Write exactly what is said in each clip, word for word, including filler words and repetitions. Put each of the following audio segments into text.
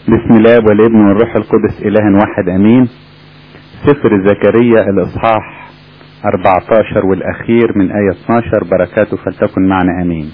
بسم الله والابن والروح القدس اله واحد امين. سفر زكريا الاصحاح اربعتاشر والاخير من آية اتناشر، بركاته فلتكن معنا امين.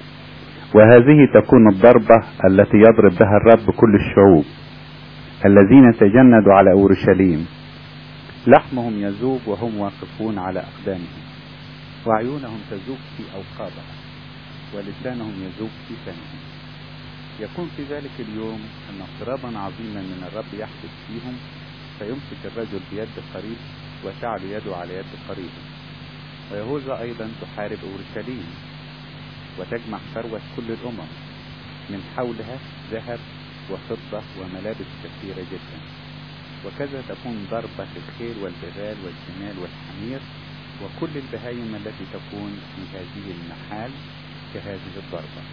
وهذه تكون الضربة التي يضرب بها الرب كل الشعوب الذين تجندوا على اورشليم، لحمهم يذوب وهم واقفون على اقدامهم، وعيونهم تذوب في اوقابها، ولسانهم يذوب في فمهم. يكون في ذلك اليوم أن اضطرابا عظيما من الرب يحدث فيهم، فيمسك الرجل بيد قريب وتعلو يده على يد قريب. ويهوذا أيضا تحارب أورشليم وتجمع ثروة كل الأمم من حولها ذهب وفضة وملابس كثيرة جدا. وكذا تكون ضربة الخيل والبغال والجمال والحمير وكل البهايم التي تكون في هذه المحال كهذه الضربة.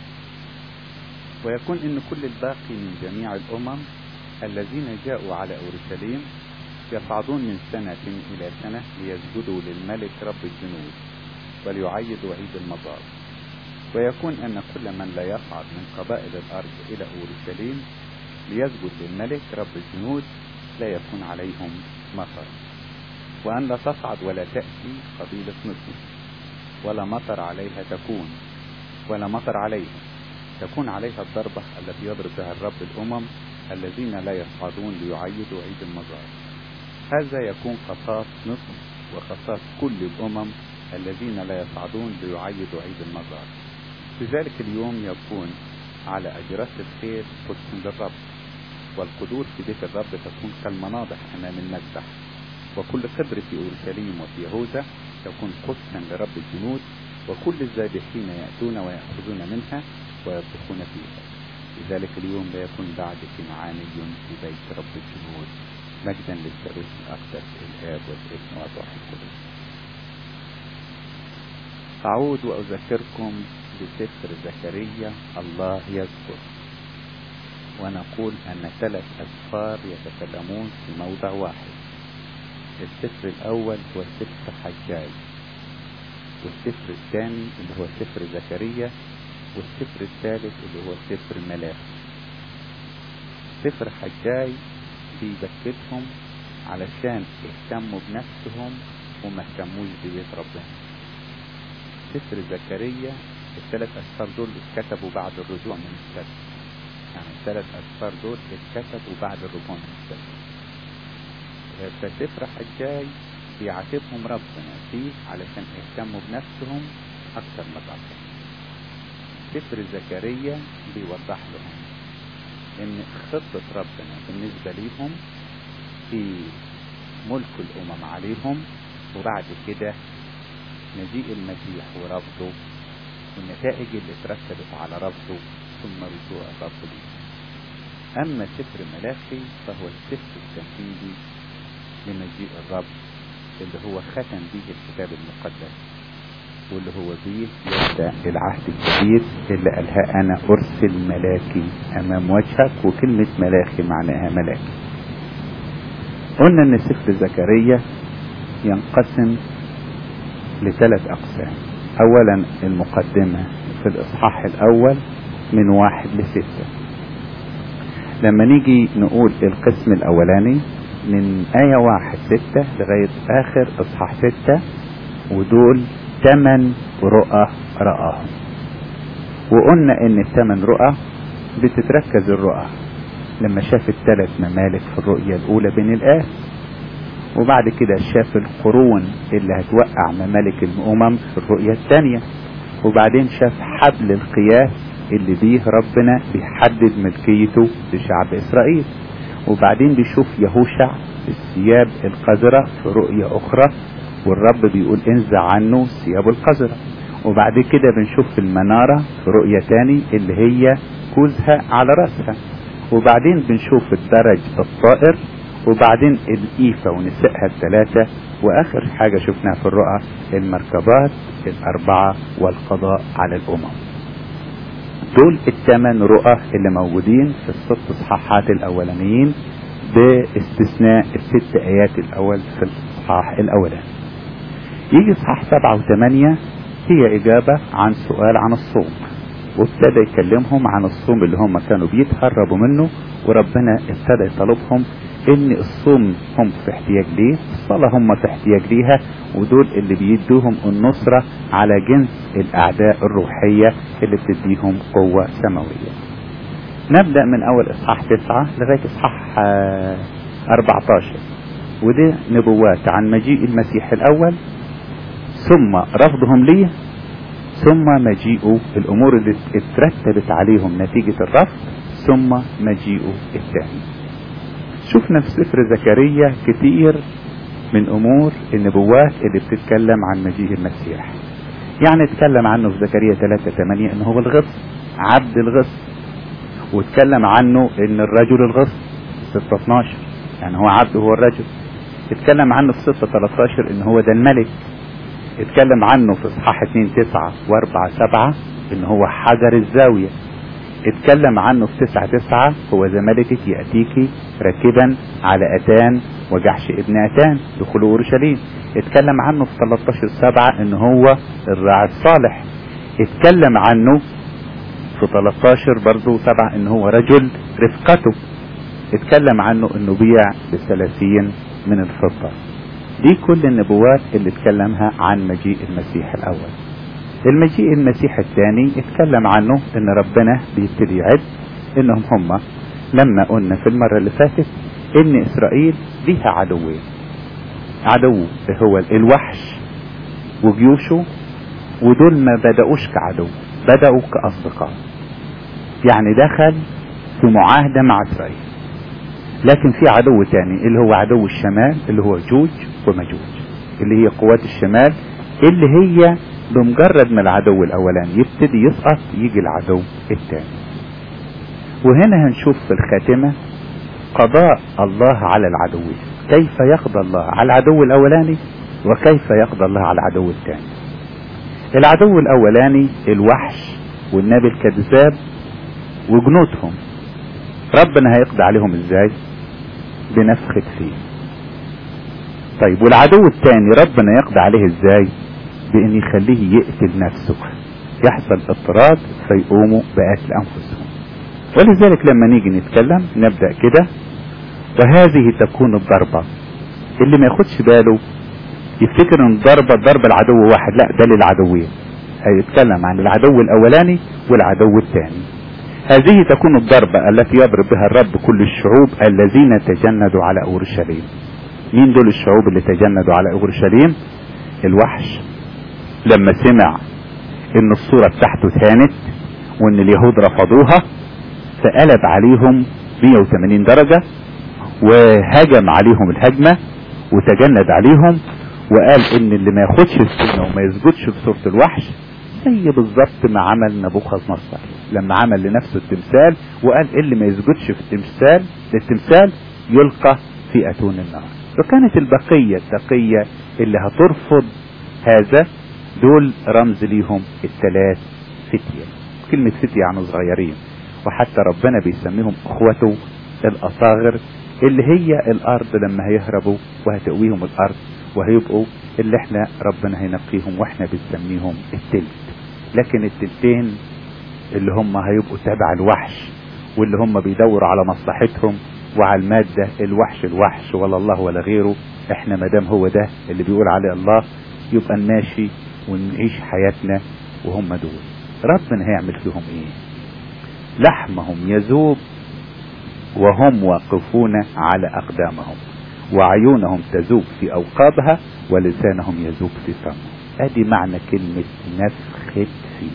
ويكون ان كل الباقي من جميع الامم الذين جاءوا على اورشليم يصعدون من سنة الى سنة ليسجدوا للملك رب الجنود وليعيدوا عيد المظال. ويكون ان كل من لا يصعد من قبائل الارض الى اورشليم ليسجد للملك رب الجنود لا يكون عليهم مطر، وان لا تصعد ولا تأتي قبيلة نصر ولا مطر عليها تكون ولا مطر عليها تكون عليها الضربة التي يضرب بها الرب الأمم الذين لا يصعدون ليعيدوا عيد المظال. هذا يكون قصاص نصف وقصاص كل الأمم الذين لا يصعدون ليعيدوا عيد المظال. في ذلك اليوم يكون على أجراس الخيل قدس للرب، والقدور في بيت الرب تكون كالمناضح أمام المذبح، وكل قدر في أورشليم وفي يهوذا تكون قدسا لرب الجنود، وكل الذابحين يأتون ويأخذون منها ويطبخون فيها. في ذلك اليوم لا يكون بعد كنعاني في بيت رب الجنود. مجدا للثالوث الأقدس الآب والابن والروح القدس. أعود وأذكركم بسفر زكريا الله يذكر، ونقول أن ثلاث أسفار يتكلمون في موضع واحد. السفر الأول هو سفر حجاج، والسفر الثاني اللي هو سفر زكريا، والسفر الثالث اللي هو سفر ملاخي. سفر حجاج بيبكتهم علشان يهتموا بنفسهم وما اهتموش ببيت ربنا. سفر زكريا الثلاث أسفار دول اتكتبوا بعد الرجوع من السبت، يعني الثلاث أسفار دول اتكتبوا بعد الرجوع من السبت. فسفر حجاج بيعاتبهم ربنا فيه علشان يهتموا بنفسهم أكثر ما تعرفوا. سفر زكريا بيوضح لهم ان خطة ربنا بالنسبة ليهم في ملك الامم عليهم، وبعد كده مجيء المسيح ورفضه والنتائج اللي ترتبت على رفضه ثم رجوع الرب ليه. اما سفر ملاخي فهو السفر التنفيذي لمجيء الرب اللي هو ختم به الكتاب المقدس، واللي هو بيه يبدأ العهد الجديد اللي قالها أنا أرسل ملاكي أمام وجهك، وكلمة ملاكي معناها ملاكي. قلنا أن سفر زكريا ينقسم لثلاث أقسام. أولا المقدمة في الإصحاح الأول من واحد لستة. لما نيجي نقول القسم الأولاني من آية واحد ستة لغاية آخر إصحاح ستة، ودول ثمن رؤى رآهم. وقلنا ان الثمن رؤى بتتركز الرؤى لما شاف الثلاث ممالك في الرؤية الاولى بين الآس، وبعد كده شاف القرون اللي هتوقع ممالك الامم في الرؤية الثانية، وبعدين شاف حبل القياس اللي بيه ربنا بيحدد ملكيته لشعب اسرائيل، وبعدين بيشوف يهوشع الثياب القذرة في رؤية اخرى والرب بيقول انزع عنه ثياب القذرة، وبعد كده بنشوف المنارة في رؤية تاني اللي هي كوزها على رأسها، وبعدين بنشوف الدرج الطائر، وبعدين الإيفة ونسائها الثلاثة، وآخر حاجة شفناها في الرؤى المركبات الأربعة والقضاء على الأمم. دول الثمان رؤى اللي موجودين في الست اصحاحات الأولانيين باستثناء الست آيات الأول في الإصحاح الأولاني. يجي اصحاح سبعة وثمانية هي إجابة عن سؤال عن الصوم. وابتدى يكلمهم عن الصوم اللي هم كانوا بيتهربوا منه، وربنا ابتدى يطلبهم ان الصوم هم في احتياج ليه، الصلاة هم في احتياج ليها، ودول اللي بيدوهم النصرة على جنس الاعداء الروحية اللي بتديهم قوة سماوية. نبدأ من اول اصحاح تسعة لغاية اصحاح اربعتاشر، ودي نبوات عن مجيء المسيح الاول، ثم رفضهم ليه، ثم مجيئه الامور اللي اترتبت عليهم نتيجة الرفض، ثم مجيئه الثاني. شفنا في سفر زكريا كتير من امور النبوات اللي بتتكلم عن مجيء المسيح. يعني اتكلم عنه في زكريا ثلاثة ثمانية ان هو الغصن، عبد الغصن، واتكلم عنه ان الرجل الغصن ستة اتناشر، يعني هو عبد هو الرجل. اتكلم عنه في ستة تلتاشر ان هو ده الملك. اتكلم عنه في اصحاح اتنين تسعة واربعة سبعة ان هو حجر الزاوية. اتكلم عنه في تسعة تسعة هو ذا ملكك يأتيك راكبا على اتان وجحش ابن اتان دخول اورشليم. اتكلم عنه في تلتاشر سبعة ان هو الراعي الصالح. اتكلم عنه في تلتاشر برضو سبعة ان هو رجل رفقته. اتكلم عنه انه بيع بثلاثين من الفضة. دي كل النبوات اللي اتكلمها عن مجيء المسيح الاول. المجيء المسيح الثاني اتكلم عنه ان ربنا بيبتدي يعد انهم هم لما قلنا في المرة اللي فاتت ان اسرائيل ليها عدوين، عدو هو الوحش وجيوشه، ودول ما بدأوش كعدو، بدأوا كأصدقاء، يعني دخل في معاهدة مع اسرائيل. لكن في عدو تاني اللي هو عدو الشمال اللي هو جوج ومجوج، اللي هي قوات الشمال، اللي هي بمجرد ما العدو الاولاني يبتدي يسقط يجي العدو الثاني. وهنا هنشوف في الخاتمة قضاء الله على العدوين، كيف يقضى الله على العدو الاولاني وكيف يقضى الله على العدو الثاني. العدو الاولاني الوحش والنبي الكذاب وجنودهم، ربنا هيقضي عليهم ازاي؟ بنفخة فيه. طيب والعدو الثاني ربنا يقضي عليه ازاي؟ بان يخليه يقتل نفسه، يحصل اضطراد فيقوموا بقتل انفسهم. ولذلك لما نيجي نتكلم نبدأ كده: وهذه تكون الضربة. اللي ما ياخدش باله يفتكر ان الضربة ضرب العدو واحد، لا، ده للعدوين. هيتكلم عن العدو الاولاني والعدو الثاني. هذه تكون الضربة التي يضرب بها الرب كل الشعوب الذين تجندوا على اورشليم. مين دول الشعوب اللي تجندوا على اورشليم؟ الوحش لما سمع ان الصورة بتاعته ثانت وان اليهود رفضوها فقلب عليهم مية وتمانين درجة وهجم عليهم الهجمة وتجند عليهم، وقال ان اللي ما ياخدش السنة وما يسجدش في صورة الوحش زي بالظبط ما عمل نبوخذ نصر لما عمل لنفسه التمثال، وقال اللي ما يسجدش في التمثال للتمثال يلقى في اتون النار. فكانت البقية التقية اللي هترفض هذا دول رمز ليهم الثلاث فتية. كلمة فتية يعني صغيرين، وحتى ربنا بيسميهم اخوته الاصاغر، اللي هي الارض لما هيهربوا وهتقويهم الارض وهيبقوا اللي احنا ربنا هينقيهم واحنا بنسميهم التلت. لكن التلتين اللي هم هيبقوا تابع الوحش واللي هم بيدوروا على مصلحتهم وعلى المادة، الوحش الوحش ولا الله ولا غيره. احنا مدام هو ده اللي بيقول عليه الله يبقى نماشي ونعيش حياتنا وهم دول. ربنا هيعمل فيهم ايه؟ لحمهم يذوب وهم واقفون على اقدامهم، وعيونهم تذوب في اوقابها ولسانهم يذوب في فمهم. ادي معنى كلمة نفخت فيه.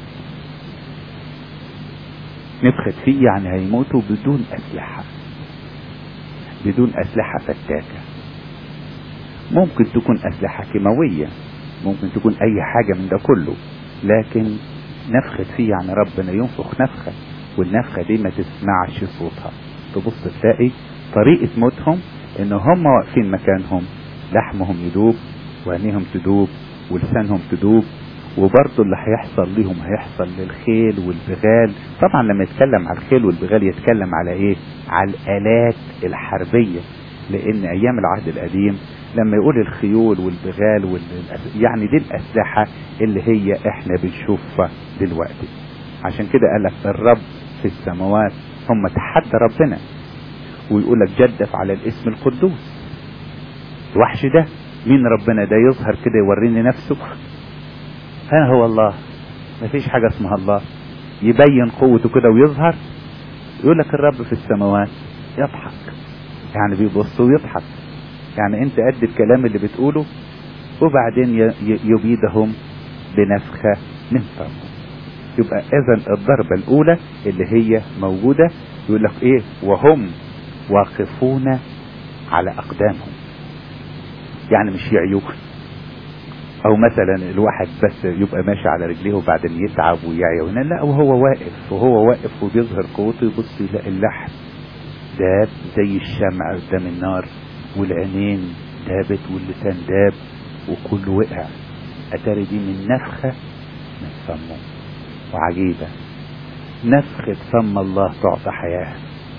نفخت فيه يعني هيموتوا بدون اسلحة، بدون اسلحة فتاكة. ممكن تكون اسلحة كيماوية، ممكن تكون اي حاجة من ده كله، لكن نفخت فيه يعني ربنا ينفخ نفخة، والنفخة دي ما تسمعش صوتها. تبص تلاقي طريقة موتهم ان هم واقفين مكانهم، لحمهم يدوب وعينيهم تدوب ولسانهم تدوب. وبرضه اللي هيحصل لهم هيحصل للخيل والبغال. طبعا لما يتكلم على الخيل والبغال يتكلم على ايه؟ على الالات الحربية، لان ايام العهد القديم لما يقول الخيول والبغال وال... يعني دي الاسلحة اللي هي احنا بنشوفها دلوقتي. عشان كده قالك الرب في السماوات، هم تحدى ربنا ويقولك جدف على الاسم القدوس. الوحش ده مين ربنا ده؟ يظهر كده يوريني نفسه، ها هو الله، مفيش حاجة اسمها الله، يبين قوته كده ويظهر. يقولك الرب في السماوات، يضحك، يعني بيبص ويضحك، يعني انت قد الكلام اللي بتقوله، وبعدين يبيدهم بنفخة من فمه. يبقى اذا الضربة الاولى اللي هي موجودة يقول لك ايه؟ وهم واقفون على اقدامهم، يعني مش يعيوك، او مثلا الواحد بس يبقى ماشي على رجليه وبعدين يتعب ويعيا، لا، وهو واقف وهو واقف وبيظهر قوته، يبص يلاقي اللحم داب زي الشمع قدام النار، والعينين دابت واللسان داب وكله وقع. اتاري دي من نفخة من فمه. وعجيبة، نفخة فم الله تعطي حياة،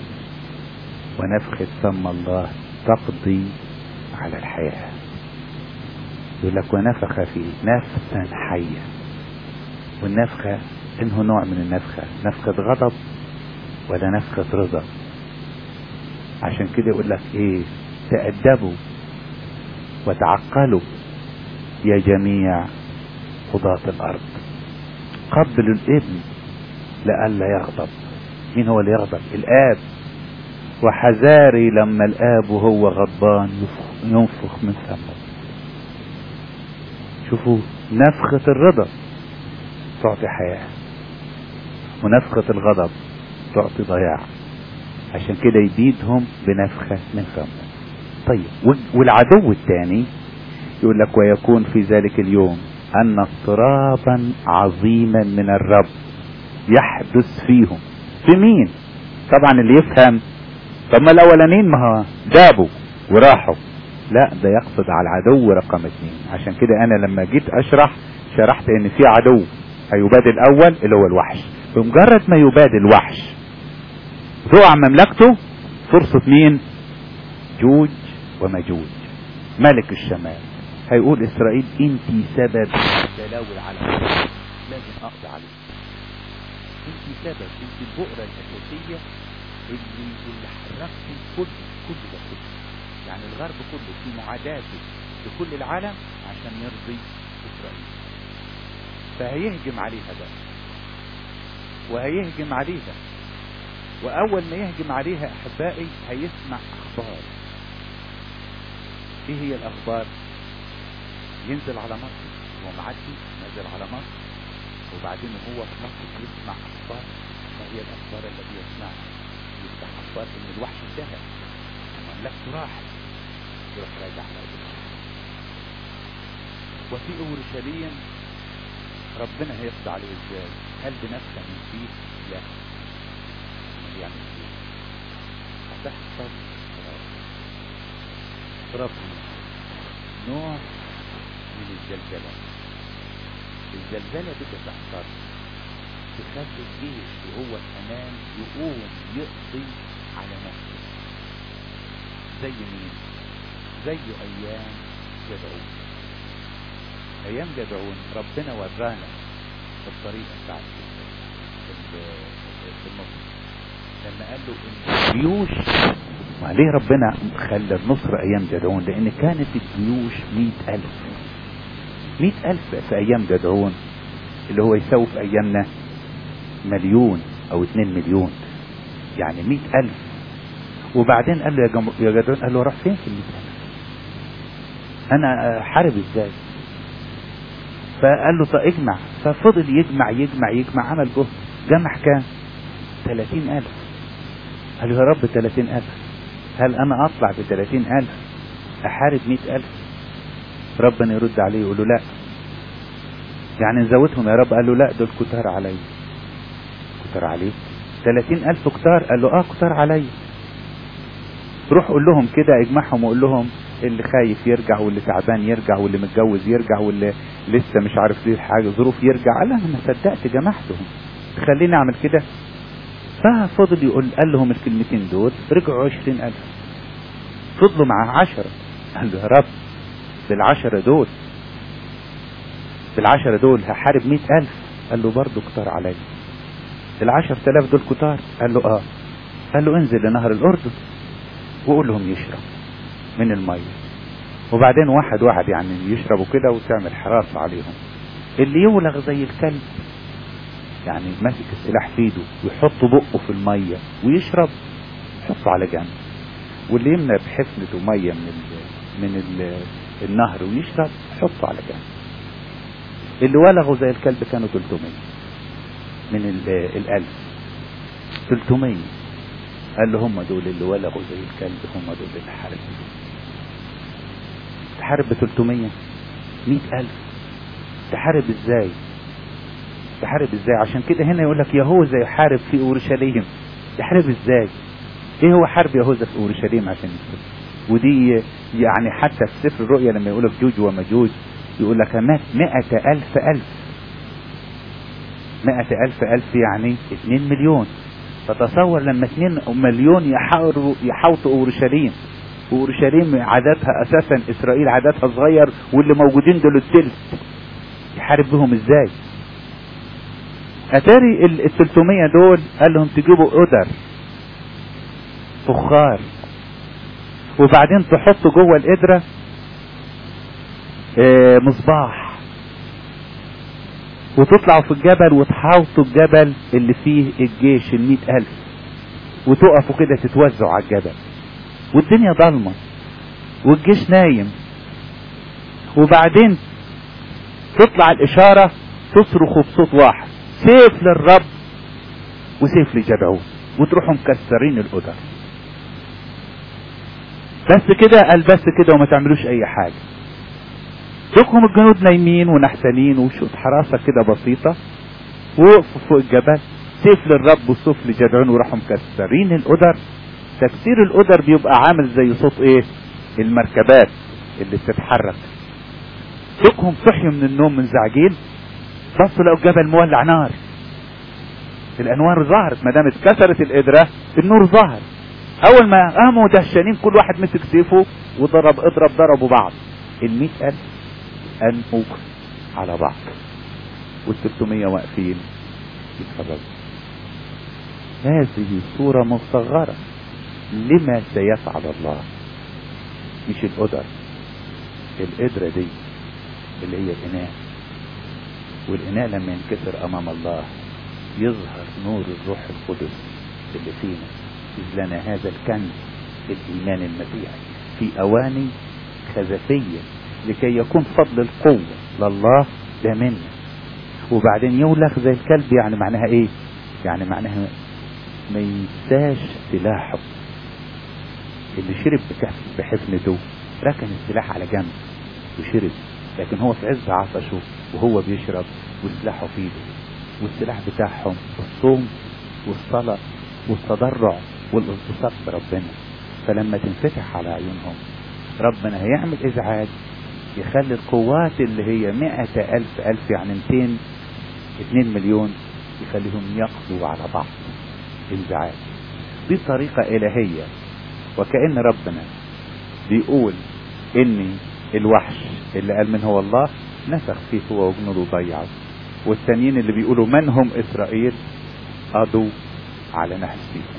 ونفخة فم الله تقضي على الحياة. يقول لك ونفخ فيه نفسا حية. والنفخة انه نوع من النفخة، نفخة غضب ولا نفخة رضا. عشان كده يقول لك ايه؟ تأدبوا وتعقلوا يا جميع قضاة الارض، قبلوا الابن لئلا يغضب. مين هو اللي يغضب؟ الاب. وحذاري لما الاب وهو غضبان ينفخ من فمه. شوفوا، نفخة الرضا تعطي حياة، ونفخة الغضب تعطي ضياع. عشان كده يبيدهم بنفخة من فمه. طيب، والعدو الثاني يقول لك ويكون في ذلك اليوم ان اضطرابا عظيما من الرب يحدث فيهم. في مين؟ طبعا اللي يفهم. طب ما الاولانيين ما هو دابوا وراحوا، لا، ده يقصد على العدو رقم اثنين. عشان كده انا لما جيت اشرح شرحت ان في عدو هيباد الاول اللي هو الوحش. بمجرد ما يباد الوحش تقع مملكته، فرصة مين؟ جوج ومجوج ملك الشمال. هيقول اسرائيل انتي سبب بلاوي العالم، لازم اقضي عليك. انتي سبب، انتي البؤرة الاساسية اللي اللي حركتي كل كل ده كله. يعني الغرب كله في معاداته لكل العالم عشان يرضي اسرائيل. فهيهجم عليها بقى، وهيهجم عليها. واول ما يهجم عليها احبائي هيسمع اخبار. ايه هي الاخبار؟ ينزل على مصر، هو معدي نزل على مصر، وبعدين هو في مصر يسمع اخبار. ما هي الاخبار التي يسمعها؟ يفتح اخبار ان الوحش انتهى، مملكته راحت، يروح راجع على أرضه. وفي اورشليم ربنا هيقضي عليه ازاي؟ هل بنفسه من فيه؟ لا، ما يعمل فيه. هتحصل ربنا نوع من الزلزلة. الزلزلة دي بتحصل تخلي الجيش وهو كمان يقوم يقضي على نفسه. زي مين؟ زي ايام جدعون. ايام جدعون ربنا ورانا الطريقة بتاعت النصر، لما قال له ان الجيوش، وعليه ربنا خلى النصر ايام جدعون لان كانت الجيوش مئة الف مئة الف في ايام جدعون، اللي هو يساوي في ايامنا مليون او اتنين مليون، يعني مئة الف. وبعدين قال له يا, جم... يا جدعون، قال له راح فين في المئة الف؟ انا حارب ازاي؟ فقال له طيب اجمع. ففضل يجمع يجمع يجمع، عمل جهد، جمع كام؟ ثلاثين الف. قال له يا رب ثلاثين الف، هل انا اطلع بثلاثين الف احارب مئة الف؟ ربنا يرد عليه يقول له لا. يعني نزودهم يا رب؟ قال له لا، دول كتار علي. كتار عليه؟ ثلاثين الف كتار؟ قال له اه كتار علي. روح قول لهم كده، اجمعهم وقول لهم اللي خايف يرجع، واللي تعبان يرجع، واللي متجوز يرجع، واللي لسه مش عارف ليه حاجه ظروف يرجع. قال انا ما صدقت جمعتهم، خليني اعمل كده. ففضل يقول، قال لهم الكلمتين دول، رجعوا عشرين الف. فضلوا مع عشرة. قال له يا رب بالعشرة دول بالعشرة دول هحارب مئة الف. قال له برضو كتار علي. العشر تلاف دول كتار؟ قال له اه. قال له انزل لنهر الاردن وقول لهم يشرب من المية، وبعدين واحد واحد يعني يشربوا كده وتعمل حراسة عليهم. اللي يولغ زي الكلب يعني ماسك السلاح في ايده ويحط بقه في المية ويشرب، حطه على جنب. واللي يمنى بحفنته مية من ال من ال النهر ويشرب، حطه على جنب. اللي ولغوا زي الكلب كانوا ثلاثمية من الألف، ثلاثمية. قال له هم دول اللي ولغوا زي الكلب، هم دول اللي حارب. تحارب ب ثلاثمية؟ مئة ألف تحارب ازاي؟ تحارب ازاي؟ عشان كده هنا يقول لك يهوذا يحارب في اورشليم. يحارب ازاي؟ ايه هو حرب يهوذا في اورشليم عشان يكتب؟ ودي يعني حتى في سفر الرؤيا لما يقول لك جوج ومجوج يقول لك مئة ألف ألف مئة ألف ألف يعني اتنين مليون. فتصور لما اتنين مليون يحاوروا يحوطوا اورشليم، واورشليم عددها اساسا اسرائيل عددها صغير، واللي موجودين دول الثلث، يحارب بهم ازاي؟ اتاري ال ثلاثمية دول قال لهم تجيبوا قدر فخار، وبعدين تحطوا جوه القدرة اه مصباح، وتطلعوا في الجبل وتحاوطوا الجبل اللي فيه الجيش المئة ألف، وتقفوا كده تتوزعوا على الجبل، والدنيا ضلمة والجيش نايم. وبعدين تطلع الإشارة تصرخوا بصوت واحد، سيف للرب وسيف لجدعون، وتروحوا مكسرين القدر. بس كده؟ قال بس كده وما تعملوش أي حاجة. تقوم الجنود نايمين ونحسنين وشوط حراسة كده بسيطة، ووقفوا فوق الجبل، سيف للرب وسيف لجدعون، وراحوا مكسرين القدر. تكسير القدر بيبقى عامل زي صوت ايه؟ المركبات اللي بتتحرك. تقوم صحيوا من النوم منزعجين، بصوا لقوا الجبل مولع نار. الانوار ظهرت، ما دام اتكسرت القدرة النور ظهر. اول ما قاموا دهشانين كل واحد مسك سيفه وضرب اضرب ضربوا بعض. المئة ألف انقوا على بعض، والثلاثمية واقفين يتفرجوا. هذه صورة مصغرة لما سيفعل الله. مش القدر، القدرة دي اللي هي الإناء، والإناء لما ينكسر أمام الله يظهر نور الروح القدس اللي فينا. إذ لنا هذا الكنز الإيمان المسيحي في أواني خزفية، لكي يكون فضل القوة لله ده منا. وبعدين يولخ زي الكلب، يعني معناها ايه؟ يعني معناها ما ينساش سلاحه. اللي شرب بحفنته ركن السلاح على جنب وشرب، لكن هو في عز عطشه وهو بيشرب وسلاحه في ايده. والسلاح بتاعهم الصوم والصلاة والتضرع والانتصار بربنا. فلما تنفتح على عيونهم ربنا هيعمل ازعاج يخلي القوات اللي هي مئة ألف ألف يعني مئتين اتنين مليون يخليهم يقضوا على بعض. انزعاج. دي طريقة إلهية، وكأن ربنا بيقول ان الوحش اللي قال من هو الله نفخ فيه هو وجنوده ضيعوا، والتانيين اللي بيقولوا من هم إسرائيل قضوا على نحس فيهم.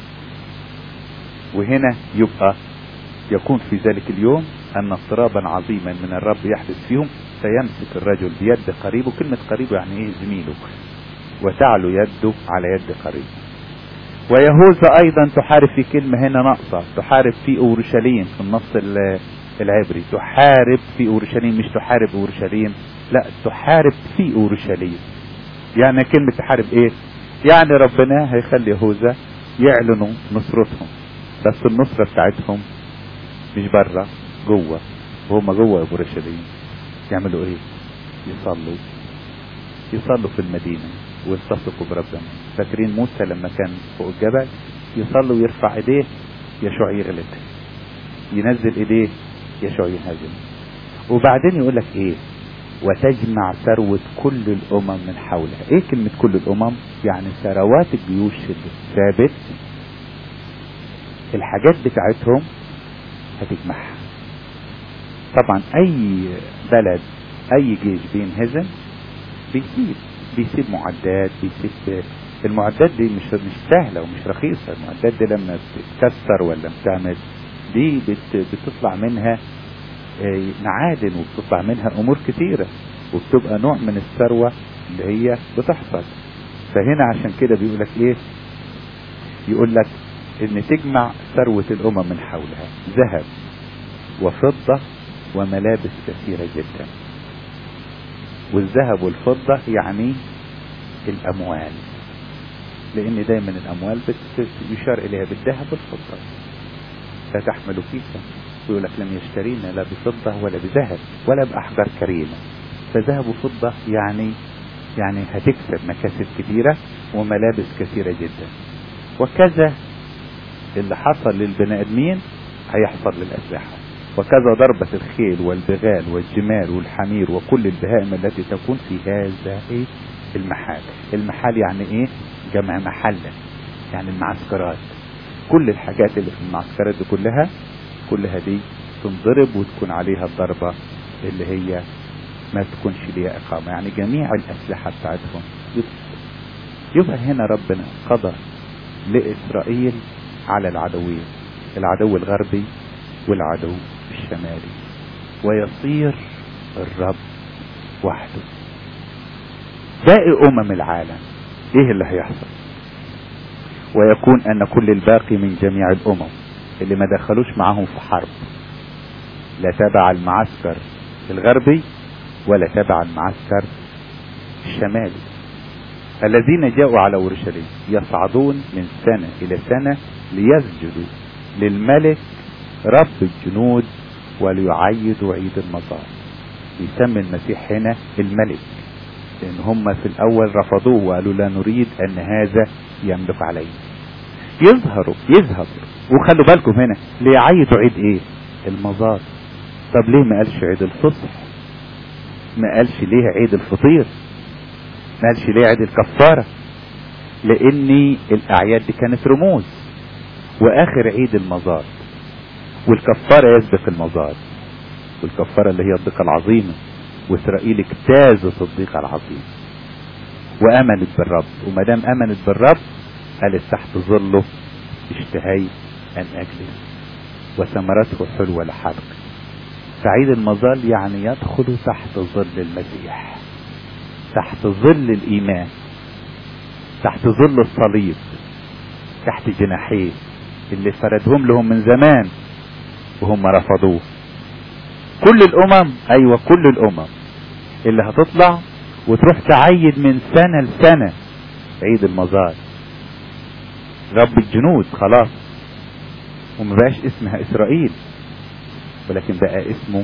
وهنا يبقى يكون في ذلك اليوم أن اضطرابا عظيما من الرب يحدث فيهم، فيمسك الرجل بيد قريبه. كلمة قريبه يعني ايه؟ زميله. وتعلو يده على يد قريبه. ويهوذا ايضا تحارب في كلمة هنا ناقصة، تحارب في اورشليم في النص العبري. تحارب في اورشليم، مش تحارب اورشليم، لا تحارب في اورشليم. يعني كلمة تحارب ايه؟ يعني ربنا هيخلي يهوذا يعلنوا نصرتهم، بس النصرة بتاعتهم مش برا، جوه. وهم جوه اورشليم يعملوا ايه؟ يصلوا يصلوا في المدينة ويلتصقوا بربنا. فاكرين موسى لما كان فوق الجبل يصلوا ويرفع ايديه يشوع يغلب، ينزل ايديه يشوع يهزم. وبعدين يقول لك ايه؟ وتجمع ثروة كل الامم من حولها. ايه كلمة كل الامم؟ يعني ثروات الجيوش الثابت، الحاجات بتاعتهم هتجمعها. طبعا اي بلد اي جيش بينهزم بيسيب بيسيب معدات، بيسيب المعدات دي مش مش سهلة ومش رخيصة. المعدات دي لما بتتكسر ولا بتعمل دي بت بتطلع منها معادن، وبتطلع منها امور كتيرة، وبتبقى نوع من الثروة اللي هي بتحصل. فهنا عشان كده بيقولك ايه، يقولك ان تجمع ثروة الامم من حولها ذهب وفضة وملابس كثيرة جدا. والذهب والفضة يعني الاموال، لان دايما الاموال يشار اليها بالذهب والفضة. لا تحمل كيسا، يقولك لم يشترينا لا بفضة ولا بذهب ولا بأحجار كريمة. فذهب وفضة يعني يعني هتكسب مكاسب كثيرة وملابس كثيرة جدا. وكذا اللي حصل للبني ادمين هيحصل للأسلحة، وكذا ضربة الخيل والبغال والجمال والحمير وكل البهائم التي تكون في هذا ايه المحال. المحال يعني ايه؟ جمع محلة، يعني المعسكرات. كل الحاجات اللي في المعسكرات دي كلها كلها دي تنضرب وتكون عليها الضربة اللي هي ما تكونش ليها اقامة، يعني جميع الاسلحة بتاعتهم. يبقى هنا ربنا قضى لاسرائيل على العدوين، العدو الغربي والعدو الشمالي، ويصير الرب وحده. باقي امم العالم ايه اللي هيحصل؟ ويكون ان كل الباقي من جميع الامم اللي ما دخلوش معاهم في حرب، لا تبع المعسكر الغربي ولا تبع المعسكر الشمالي، الذين جاءوا على اورشليم يصعدون من سنة الى سنة ليسجدوا للملك رب الجنود وليعيدوا عيد المظال. يسمي المسيح هنا الملك، لان هم في الاول رفضوه وقالوا لا نريد ان هذا يملك علينا. يظهروا يظهر وخلوا بالكم هنا ليعيدوا عيد ايه؟ المظال. طب ليه ما قالش عيد الفصح؟ ما قالش ليه عيد الفطير؟ ما قالش ليه عيد الكفارة؟ لان الاعياد دي كانت رموز، واخر عيد المظال، والكفارة يسبق المظال، والكفارة اللي هي الضيقة العظيمة. واسرائيل اجتازت الضيقة العظيمة وامنت بالرب، وما دام امنت بالرب قالت تحت ظله اشتهي ان اجلس وثمرته حلوة لحرق. سعيد المظال يعني يدخل تحت ظل المسيح، تحت ظل الايمان، تحت ظل الصليب، تحت جناحيه اللي فردهم لهم من زمان وهم رفضوه. كل الامم، ايوه كل الامم اللي هتطلع وتروح تعيد من سنة لسنة عيد المظال. رب الجنود خلاص، وما بقاش اسمها اسرائيل، ولكن بقى اسمه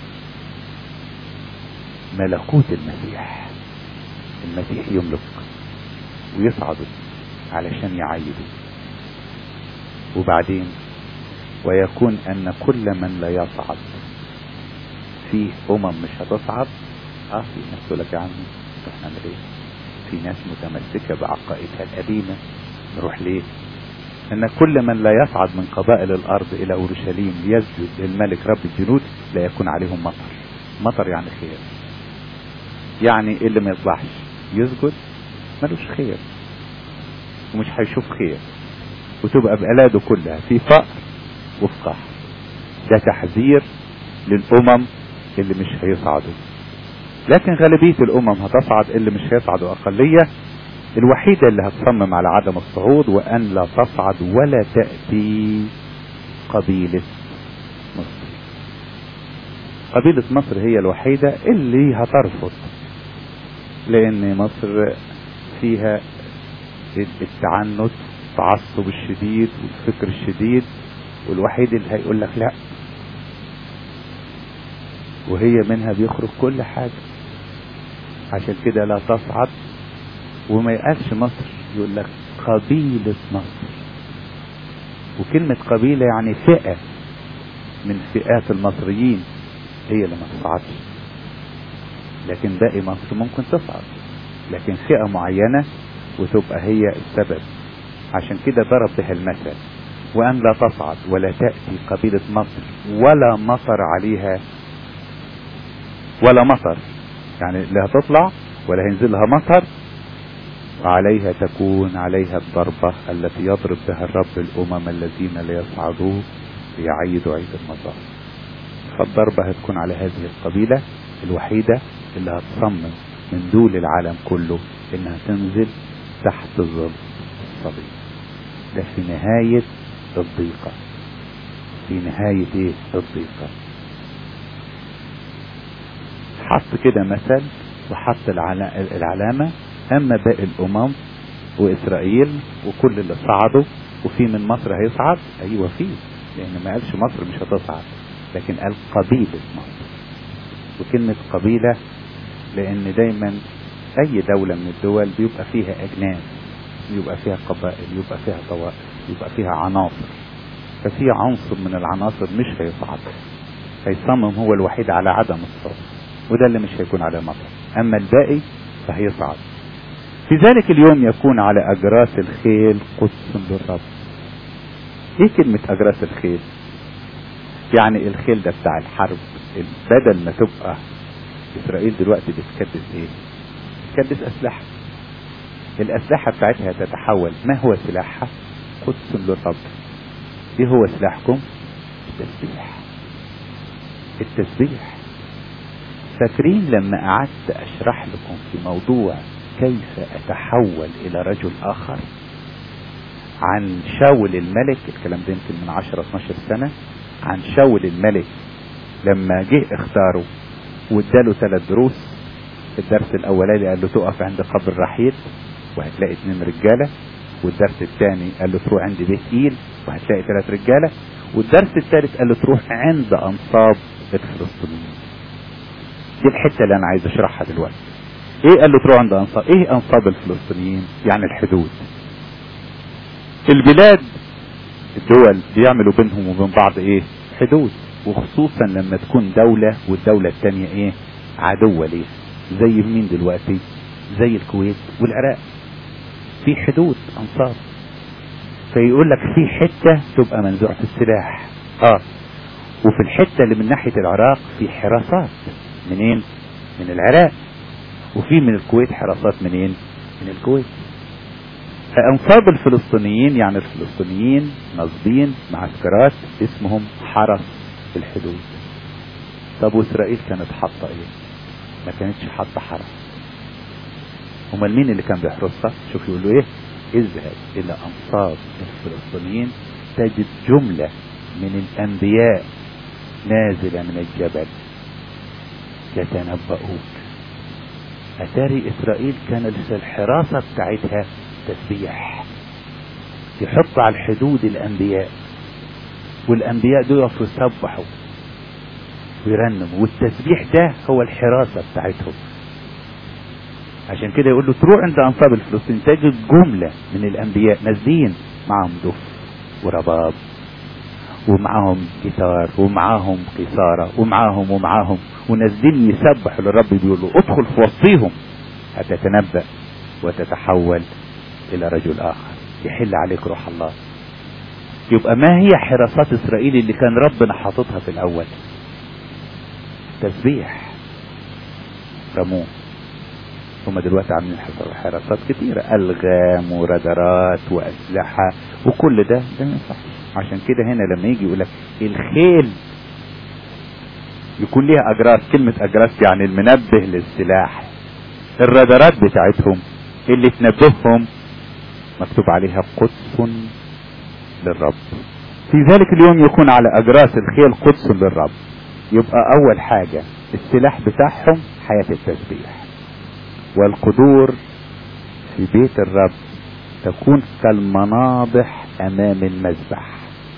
ملكوت المسيح. المسيح يملك ويصعدوا علشان يعيدوا. وبعدين ويكون ان كل من لا يصعد، فيه امم مش هتصعد. اه في ناس تقول لك يا عم احنا نعمل ايه؟ في ناس متمسكه بعقائدها القديمه، نروح ليه؟ ان كل من لا يصعد من قبائل الارض الى اورشليم ليسجد للملك رب الجنود لا يكون عليهم مطر. مطر يعني خير، يعني اللي ما يطلعش يسجد ملوش خير ومش هيشوف خير، وتبقى بلاده كلها في فقر وفي قحط. ده تحذير للامم اللي مش هيصعدوا. لكن غالبية الامم هتصعد، اللي مش هيصعدوا اقلية. الوحيدة اللي هتصمم على عدم الصعود وان لا تصعد ولا تأتي قبيلة مصر. قبيلة مصر هي الوحيدة اللي هترفض، لان مصر فيها التعنت، التعصب الشديد والفكر الشديد، والوحيد اللي هيقول لك لا، وهي منها بيخرج كل حاجة. عشان كده لا تصعد. وما يقالش مصر، يقول لك قبيلة مصر. وكلمة قبيلة يعني فئة من فئات المصريين هي اللي ما تصعدش، لكن باقي مصر ممكن تصعد، لكن فئة معينة وتبقى هي السبب. عشان كده ضرب بها المثل وأن لا تصعد ولا تأتي قبيلة مصر ولا مطر عليها، ولا مطر يعني لا هتطلع ولا هينزل لها مطر وعليها تكون عليها الضربة التي يضرب بها الرب الأمم الذين ليصعدوه ليعيدوا عيد المظاهر. فالضربة هتكون على هذه القبيلة الوحيدة اللي هتصمم من دول العالم كله انها تنزل تحت ظل الصليب. ده في نهاية الضيقة، في نهاية ايه الضيقة. حط كده مثل وحط العلامة. اما باقي الامم واسرائيل وكل اللي صعدوا، وفي من مصر هيصعد، ايوه فيه، لان ما قالش مصر مش هتصعد، لكن قال قبيلة مصر. وكلمة قبيلة لان دايما اي دولة من الدول بيبقى فيها اجناس، يبقى فيها قبائل، يبقى فيها طوائف، يبقى فيها عناصر. ففي عنصر من العناصر مش هيصعد، هيصمم هو الوحيد على عدم الصعود، وده اللي مش هيكون على مصر. اما الباقي فهيصعد. في ذلك اليوم يكون على اجراس الخيل قدس للرب. ايه كلمة اجراس الخيل؟ يعني الخيل ده بتاع الحرب. بدل ما تبقى اسرائيل دلوقتي بتكدس ايه؟ بتكدس اسلحة. الاسلحة بتاعتها تتحول. ما هو سلاحها؟ قدس للرب. ايه هو سلاحكم؟ التسبيح. التسبيح. فاكرين لما قعدت اشرح لكم في موضوع كيف اتحول الى رجل اخر عن شاول الملك؟ الكلام ده يمكن من عشرة اتناشر سنة. عن شاول الملك لما جه اختاره واداله ثلاث دروس. الدرس الاولاني قال له تقف عند قبر رحيل وهتلاقي اتنين رجالة، والدرس الثاني قال له تروح عند بيت ايل وهتلاقي ثلاث رجالة، والدرس الثالث قال له تروح عند انصاب الفلسطينيين. دي الحتة اللي انا عايز اشرحها دلوقتي. ايه قال له تروح عند انصاب؟ ايه انصاب الفلسطينيين؟ يعني الحدود. البلاد الدول بيعملوا بينهم وبين بعض ايه؟ حدود. وخصوصا لما تكون دولة والدولة الثانية ايه؟ عدوة ليه. زي مين دلوقتي؟ زي الكويت والعراق، في حدود انصاب. فيقول لك في حتة تبقى منزوعة السلاح، اه وفي الحتة اللي من ناحية العراق في حراسات. منين؟ من العراق. وفي من الكويت حراسات. منين؟ من الكويت. فانصاب الفلسطينيين يعني الفلسطينيين نصبين معسكرات اسمهم حرس الحدود. طب واسرائيل كانت حاطه ايه؟ ما كانتش حاطه حرس. امال مين اللي كان بيحرسها؟ شوف يقول له ايه؟ اذهب الى انصاب الفلسطينيين تجد جملة من الانبياء نازلة من الجبل يتنبؤوك. اتاري اسرائيل كان الحراسة بتاعتها تسبيح. يحط على الحدود الانبياء، والانبياء دول يقفوا يسبحوا ويرنموا، والتسبيح ده هو الحراسة بتاعتهم. عشان كده يقول له تروح عند انصاب الفلسطينيين تجد جملة من الانبياء نازلين معهم دف ورباب ومعهم جيتار ومعهم قيثارة ومعهم ومعهم ونازلين يسبحوا للرب. بيقولوا ادخل في وسطيهم هتتنبأ وتتحول الى رجل اخر يحل عليك روح الله. يبقى ما هي حراسات اسرائيل اللي كان ربنا حاططها في الاول؟ تسبيح. رموه. هما دلوقتي عاملين حراسات كتيرة، ألغام ورادارات وأسلحة وكل ده ده ما ينفعش. عشان كده هنا لما يجي يقولك الخيل يكون ليها أجراس. كلمة أجراس يعني المنبه للسلاح. الرادارات بتاعتهم اللي تنبههم مكتوب عليها قدس للرب. في ذلك اليوم يكون على أجراس الخيل قدس للرب. يبقى أول حاجة السلاح بتاعهم حياة التسبيح. والقدور في بيت الرب تكون كالمناضح امام المذبح.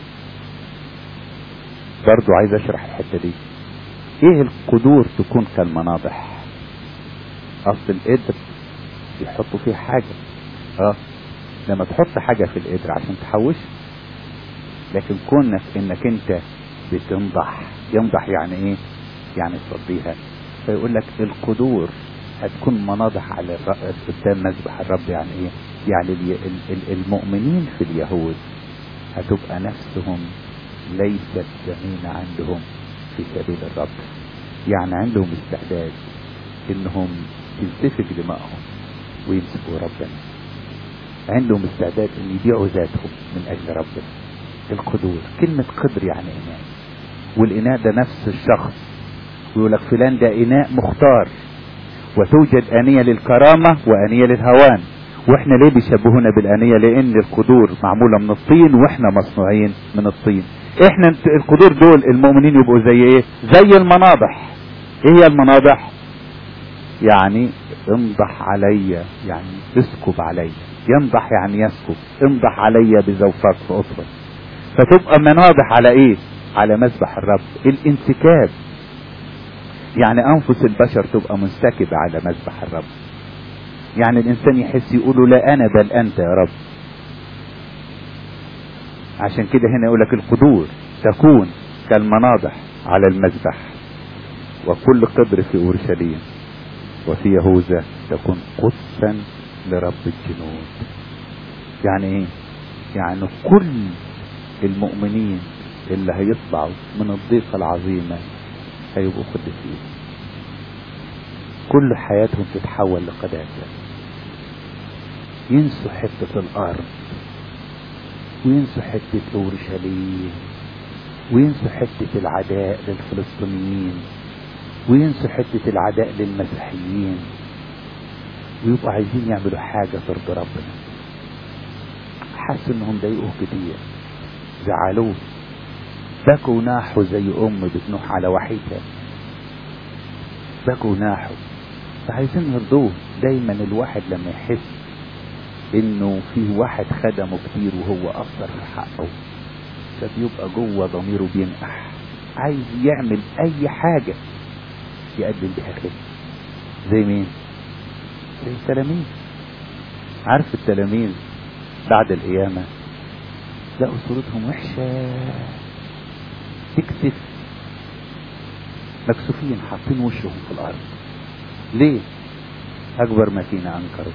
برضو عايز اشرح الحتة دي. ايه القدور تكون كالمناضح؟ اصل القدر يحطوا فيه حاجة، اه لما تحط حاجة في القدر عشان تحوش. لكن كونك انك انت بتنضح، ينضح يعني ايه؟ يعني تصديها. فيقول لك القدور هتكون مناضح على قدام مذبح الرب. يعني ايه؟ يعني المؤمنين في اليهود هتبقى نفسهم ليست ثمينة عندهم في سبيل الرب. يعني عندهم استعداد انهم تنسفك دمائهم ويمسكوا ربنا. عندهم استعداد ان يبيعوا ذاتهم من اجل ربنا. القدور، كلمة قدر يعني اناء، والاناء ده نفس الشخص. ويقول لك فلان ده اناء مختار، وتوجد انية للكرامة وانية للهوان. واحنا ليه بيشبهونا بالانية؟ لان القدور معمولة من الطين واحنا مصنوعين من الطين. احنا القدور دول المؤمنين يبقوا زي ايه؟ زي المناضح. ايه هي المناضح؟ يعني انضح علي، يعني اسكب علي. ينضح يعني يسكب. انضح علي بزوفك في اطفال. فتبقى مناضح على ايه؟ على مذبح الرب. الانسكاب يعني انفس البشر تبقى منسكبة على مذبح الرب. يعني الانسان يحس يقوله لا انا بل انت يا رب. عشان كده هنا يقولك القدور تكون كالمناضح على المذبح، وكل قدر في اورشليم وفي يهوذا تكون قدسا لرب الجنود. يعني ايه؟ يعني كل المؤمنين اللي هيطلعوا من الضيقة العظيمة هيبقوا قدسين. كل حياتهم تتحول لقداسة. ينسوا حتة الارض، وينسوا حتة اورشليم، وينسوا حتة العداء للفلسطينيين، وينسوا حتة العداء للمسيحيين، ويبقوا عايزين يعملوا حاجة ترضي ربنا. حسوا انهم ضايقوه كتير، زعلوه، بكوا ناحوا زي ام بتنوح على وحيدها، بكوا ناحوا، فعايزين يرضوه. دايما الواحد لما يحس انه فيه واحد خدمه كتير وهو اثر في حقه، فبيبقى جوه ضميره بينقح، عايز يعمل اي حاجة يقدم بها خدمة. زي مين؟ زي التلاميذ. عارف التلاميذ بعد القيامة لقوا صورتهم وحشة تكسف، مكسوفين، حاطين وشهم في الارض. ليه؟ اكبر ما فينا انكروا،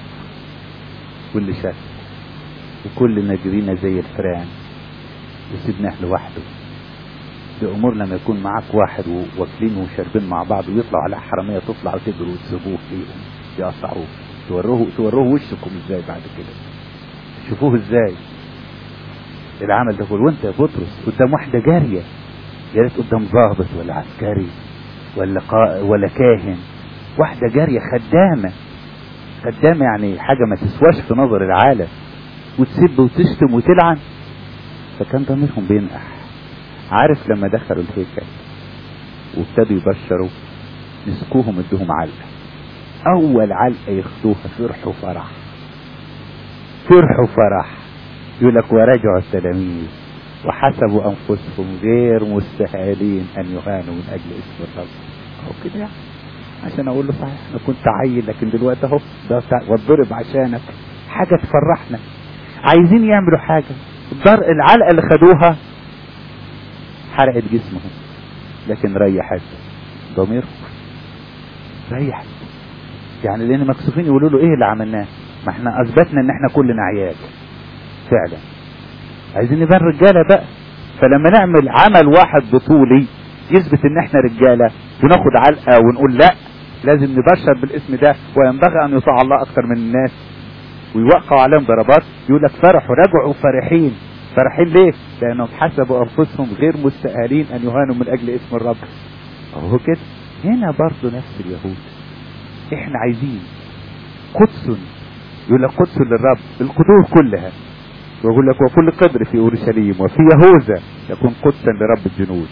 كل شك، وكلنا جرينا زي الفئران وسيبناه لوحده. بأمور لما يكون معاك واحد واكلين وشاربين مع بعض ويطلعوا على حرامية تطلع وتجروا وتسيبوه فيهم يقطعوه، توروه توروه وشكم ازاي بعد كده، شوفوه ازاي العمل ده كله. وانت يا بطرس قدام واحدة جارية، يا ريت قدام ضابط ولا عسكري ولا قا... ولا كاهن، واحدة جارية خدامة، خدامة يعني حاجة ما تسواش في نظر العالم، وتسب وتشتم وتلعن. فكان ضميرهم بينقح. عارف لما دخلوا الهيكل وابتدوا يبشروا، مسكوهم ادوهم علقة. اول علقة ياخدوها فرحوا فرح، فرحوا فرح. يقولك ورجعوا التلاميذ وحسبوا انفسهم غير مستاهلين ان يهانوا من اجل اسم الرب. اهو كده يعني، عشان اقول له صحيح انا كنت عيل، لكن دلوقتي اهو ده واتضرب عشانك، حاجة تفرحنا. عايزين يعملوا حاجة. الضر العلقة اللي خدوها حرقت جسمهم، لكن ريحت ضميرهم، ريحت. يعني لان مكسوفين يقولوا له ايه اللي عملناه، ما احنا اثبتنا ان احنا كلنا عيال فعلا. عايزين نبان رجالة بقى. فلما نعمل عمل واحد بطولي يثبت ان احنا رجالة، وناخد علقة ونقول لا لازم نبشر بالاسم ده، وينبغي ان يطاع الله اكثر من الناس، ويوقعوا عليهم ضربات. يقول لك فرحوا، رجعوا فرحين. فرحين ليه؟ لانهم حسبوا انفسهم غير مستاهلين ان يهانوا من اجل اسم الرب. اهو كده. هنا برضو نفس اليهود، احنا عايزين قدس، يقول لك قدس للرب، القدور كلها. ويقول لك وكل قدر في اورشليم وفي يهوذا يكون قدسا لرب الجنود.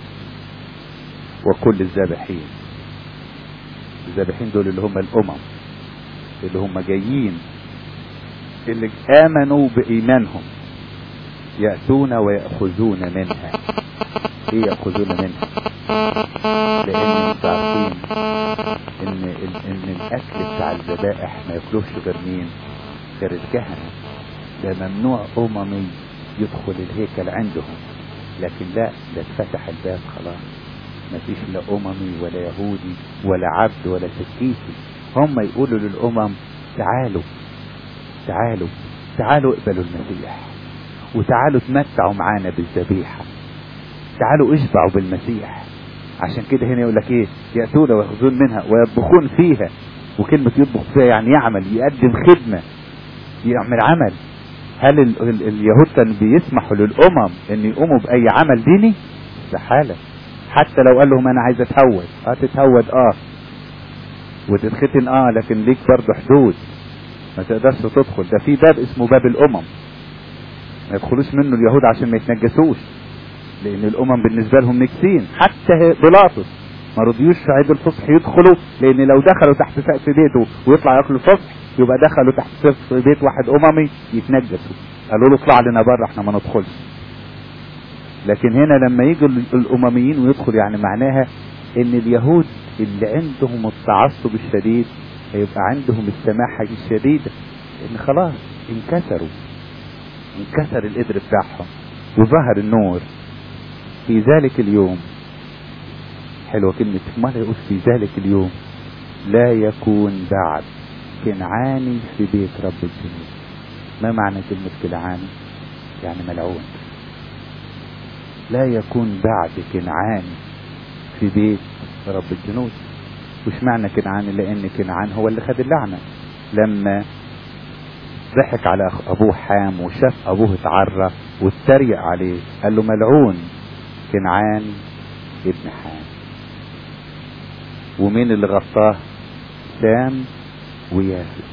وكل الذابحين، الذابحين دول اللي هم الامم، اللي هم جايين، اللي امنوا بايمانهم، يأتون ويأخذون منها. ايه يأخذون منها؟ لان انتوا عارفين ان, ان الاكل بتاع الذبائح ما ياكلوش غير مين؟ غير الكهنة. ده ممنوع اممي يدخل الهيكل عندهم، لكن لا، ده اتفتح الباب خلاص، ما فيش لا اممي ولا يهودي ولا عبد ولا سكيتي. هم يقولوا للامم تعالوا تعالوا تعالوا اقبلوا المسيح، وتعالوا تمتعوا معانا بالذبيحة، تعالوا اشبعوا بالمسيح. عشان كده هنا يقول لك ايه؟ يأتون ويأخذون منها ويطبخون فيها. وكلمة يطبخ فيها يعني يعمل، يقدم خدمة. يعمل عمل. هل ال ال اليهود كانوا بيسمحوا للامم ان يقوموا باي عمل ديني؟ استحالة. حتى لو قال لهم انا عايز اتهود، اه تتهود اه وتتختن اه لكن ليك برضه حدود، ما تقدرش تدخل. ده في باب اسمه باب الامم ما يدخلوش منه اليهود عشان ما يتنجسوش، لان الامم بالنسبة لهم نجسين. حتى بيلاطس ما رضيوش في عيد الفصح يدخلوا، لان لو دخلوا تحت سقف بيته ويطلع ياكلوا الفصح يبقى دخلوا تحت سقف بيت واحد اممي يتنجسوا. قالوا له اطلع لنا بره احنا ما ندخلش. لكن هنا لما يجوا الامميين ويدخل يعني معناها ان اليهود اللي عندهم التعصب الشديد هيبقى عندهم السماحة الشديدة، ان خلاص انكسروا، انكسر القدر بتاعهم وظهر النور. في ذلك اليوم، حلوة كلمة ما يقول في ذلك اليوم لا يكون بعد كنعاني في بيت رب الجنود. ما معنى كلمة كنعاني؟ يعني ملعون. لا يكون بعد كنعاني في بيت رب الجنود. وش معنى كنعان؟ لان كنعان هو اللي خد اللعنة لما ضحك على ابوه حام وشاف ابوه اتعرى واتريق عليه، قال له ملعون كنعان ابن حام. ومين اللي غطاه؟ سام ويافث.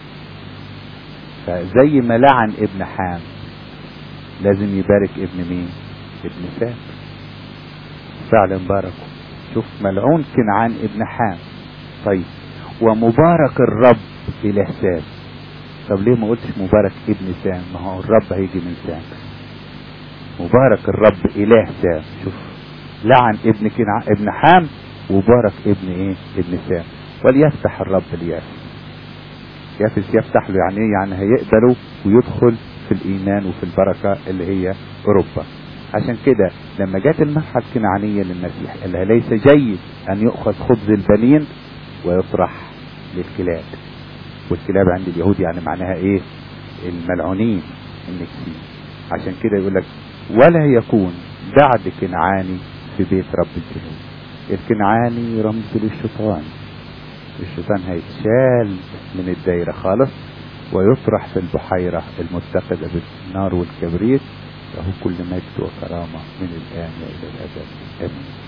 فزي ما لعن ابن حام لازم يبارك ابن مين؟ ابن سام. فعلا باركوا. شوف ملعون كنعان ابن حام. طيب ومبارك الرب اله سام. طب ليه ما قلتش مبارك ابن سام؟ ما هو الرب هيجي من سام. مبارك الرب اله سام. شوف لعن ابن كنعان ابن حام وبارك ابن ايه؟ ابن سام. وليفتح الرب ليافث. يافث يفتح له يعني ايه؟ يعني هيقبله ويدخل في الايمان وفي البركة اللي هي اوروبا. عشان كده لما جات المرحلة الكنعانية للمسيح اللي ليس جيد ان يؤخذ خبز البنين ويطرح للكلاب. والكلاب عند اليهود يعني معناها ايه؟ الملعونين النكسين. عشان كده يقول لك ولا يكون بعد كنعاني في بيت رب الجنود. الكنعاني رمز للشيطان. الشيطان هيتشال من الدايرة خالص ويطرح في البحيرة المتقدة بالنار والكبريت. له كل مجد وكرامة من الآن وإلى الأبد. آمين.